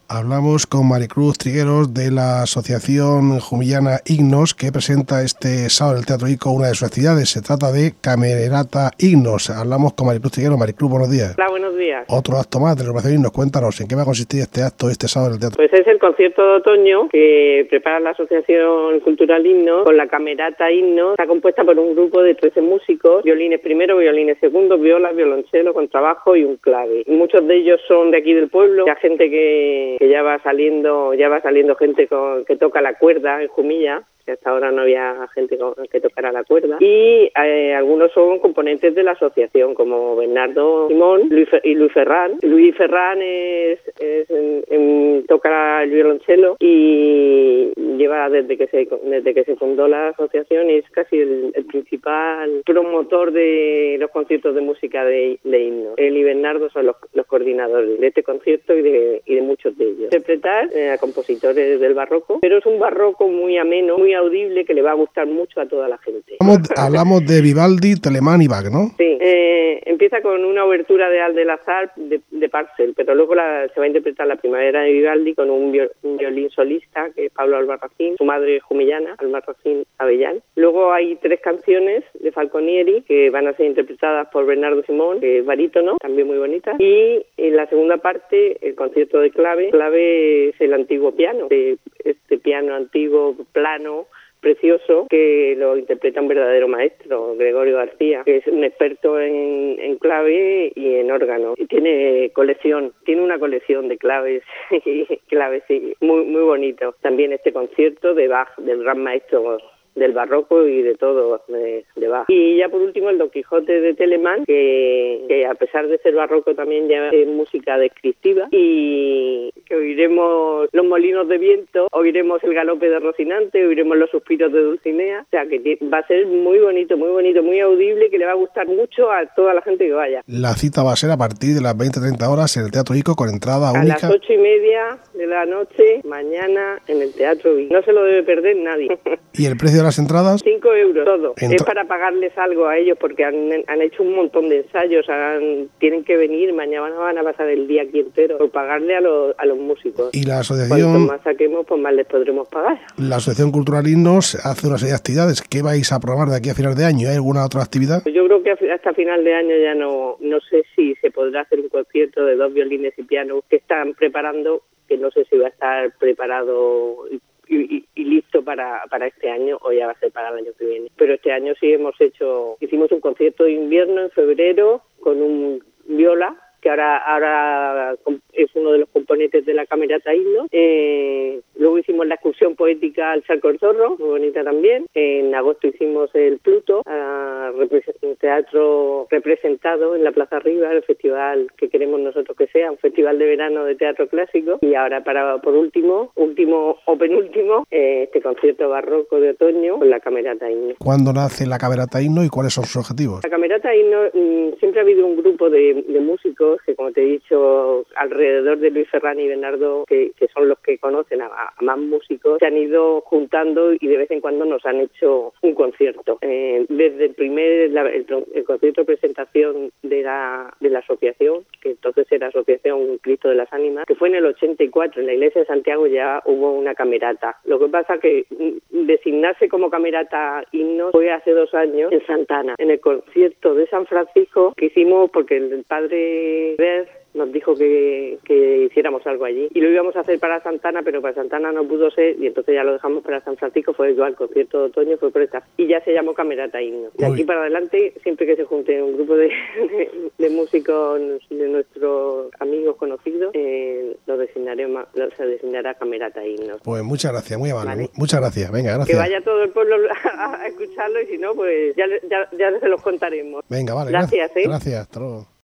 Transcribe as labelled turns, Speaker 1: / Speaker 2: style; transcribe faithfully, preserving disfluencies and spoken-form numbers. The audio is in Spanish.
Speaker 1: Hablamos con Maricruz Trigueros de la Asociación Jumillana Himnos, que presenta este sábado en el Teatro Ico una de sus actividades. Se trata de Camerata Himnos. Hablamos con Maricruz Trigueros. Maricruz, buenos días.
Speaker 2: Hola, buenos días.
Speaker 1: Otro acto más de la agrupación Himnos. Cuéntanos, ¿en qué va a consistir este acto este sábado en el Teatro?
Speaker 2: Pues es el concierto de otoño que prepara la Asociación Cultural Himnos con la Camerata Himnos. Está compuesta por un grupo de trece músicos, violines primero, violines segundo, violas, violonchelo, contrabajo y un clave. Y muchos de ellos son de aquí del pueblo, ya gente que, que ya va saliendo, ya va saliendo gente con, que toca la cuerda en Jumilla. Hasta ahora no había gente que tocara la cuerda. Y eh, algunos son componentes de la asociación, como Bernardo Simón Luis, y Luis Ferrán. Luis Ferrán es, es en, en, toca el violonchelo y lleva desde que se desde que se fundó la asociación, y es casi el, el principal promotor de los conciertos de música de, de himnos. Él y Bernardo son los, los coordinadores de este concierto y de, y de muchos de ellos. Interpretar eh, a compositores del barroco, pero es un barroco muy ameno, muy audible, que le va a gustar mucho a toda la gente.
Speaker 1: Hablamos, hablamos de Vivaldi, Telemann y Bach, ¿no?
Speaker 2: Sí, eh, empieza con una obertura de Aldelazar de, de Parcel, pero luego la, se va a interpretar la primavera de Vivaldi con un, viol, un violín solista, que es Pablo Albarracín, su madre jumillana, Albarracín Avellán. Luego hay tres canciones de Falconieri que van a ser interpretadas por Bernardo Simón, que es barítono, también muy bonita. Y en la segunda parte, el concierto de clave. Clave es el antiguo piano, este piano antiguo, plano, precioso, que lo interpreta un verdadero maestro, Gregorio García, que es un experto en, en clave y en órgano. Y tiene colección, tiene una colección de claves, claves sí, muy muy bonito. También este concierto de Bach, del gran maestro del barroco y de todo, de, de Bach. Y ya por último el Don Quijote de Telemann, que, que a pesar de ser barroco también lleva música descriptiva, y que oiremos los molinos de viento, oiremos el galope de Rocinante, oiremos los suspiros de Dulcinea. O sea que va a ser muy bonito, muy bonito, muy audible, que le va a gustar mucho a toda la gente que vaya.
Speaker 1: La cita va a ser a partir de las veinte a treinta horas en el Teatro Ico, con entrada única.
Speaker 2: A las ocho y media de la noche, mañana en el Teatro Ico. No se lo debe perder nadie.
Speaker 1: ¿Y el precio de las entradas?
Speaker 2: Cinco euros todo.
Speaker 1: Entra...
Speaker 2: Es para pagarles algo a ellos, porque han, han hecho un montón de ensayos, han, tienen que venir, mañana van a pasar el día aquí entero, por pagarle a los, a los músicos.
Speaker 1: Y la asociación...
Speaker 2: Cuanto más saquemos, pues más les podremos pagar.
Speaker 1: La Asociación Cultural Himnos hace una serie de actividades. ¿Qué vais a probar de aquí a final de año? ¿Hay alguna otra actividad?
Speaker 2: Yo creo que hasta final de año ya no, no sé si se podrá hacer un concierto de dos violines y piano que están preparando, que no sé si va a estar preparado y, y, y listo para, para este año, o ya va a ser para el año que viene. Pero este año sí hemos hecho, hicimos un concierto de invierno en febrero con un viola, que ahora ahora es uno de los componentes de la Camerata Himnos. Eh, luego hicimos la excursión poética al Charco del Zorro, muy bonita también. En agosto hicimos el Pluto, un teatro representado en la Plaza Arriba, el festival que queremos nosotros que sea, un festival de verano de teatro clásico. Y ahora, para por último, último o penúltimo, eh, este concierto barroco de otoño con la Camerata Himnos.
Speaker 1: ¿Cuándo nace la Camerata Himnos y cuáles son sus objetivos?
Speaker 2: La Camerata Himnos, mmm, siempre ha habido un grupo de, de músicos que, como te he dicho, alrededor de Luis Ferrán y Bernardo, que, que son los que conocen a, a más músicos, se han ido juntando y de vez en cuando nos han hecho un concierto. Eh, desde el primer, la, el, el concierto de presentación de la, de la asociación, que entonces era Asociación Cristo de las Ánimas, que fue en el ochenta y cuatro, en la iglesia de Santiago ya hubo una camerata. Lo que pasa que designarse como Camerata Himnos fue hace dos años en Santana, en el concierto de San Francisco que hicimos porque el padre Ver nos dijo que, que hiciéramos algo allí, y lo íbamos a hacer para Santana, pero para Santana no pudo ser, y entonces ya lo dejamos para San Francisco. Fue igual, el concierto de otoño fue por esta, y ya se llamó Camerata Himnos. De aquí para adelante, siempre que se junte un grupo de, de, de músicos de nuestros amigos conocidos, eh, lo designaremos, lo, se designará Camerata Himnos.
Speaker 1: Pues muchas gracias, muy amable. ¿Vale? Muchas gracias, venga, gracias.
Speaker 2: Que vaya todo el pueblo a, a escucharlo, y si no, pues ya, ya, ya se los contaremos.
Speaker 1: Venga, vale.
Speaker 2: Gracias,
Speaker 1: gracias
Speaker 2: ¿eh?
Speaker 1: Gracias, hasta luego.